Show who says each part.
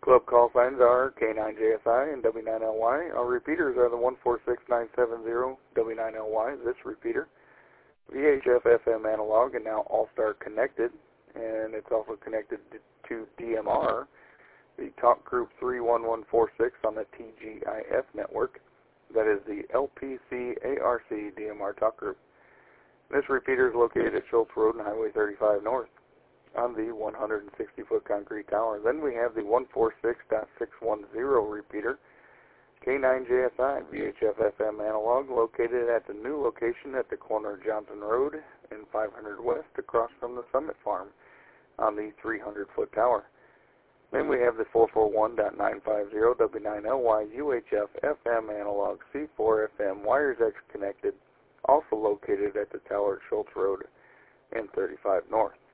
Speaker 1: Club call signs are K9JSI and W9LY. Our repeaters are the 146970 W9LY, this repeater. VHF FM analog and now All-Star connected, and it's also connected to DMR, the Talk Group 31146 on the TGIF network. That is the LPC-ARC DMR Talk Group. This repeater is located at Schultz Road and Highway 35 North on the 160-foot concrete tower. Then we have the 146.610 repeater, K9JSI VHF FM analog, located at the new location at the corner of Johnson Road and 500 West across from the Summit Farm on the 300-foot tower. Then we have the 441.950 W9LY UHF FM analog C4 FM wires X connected, also located at the tower at Schultz Road and 35 North.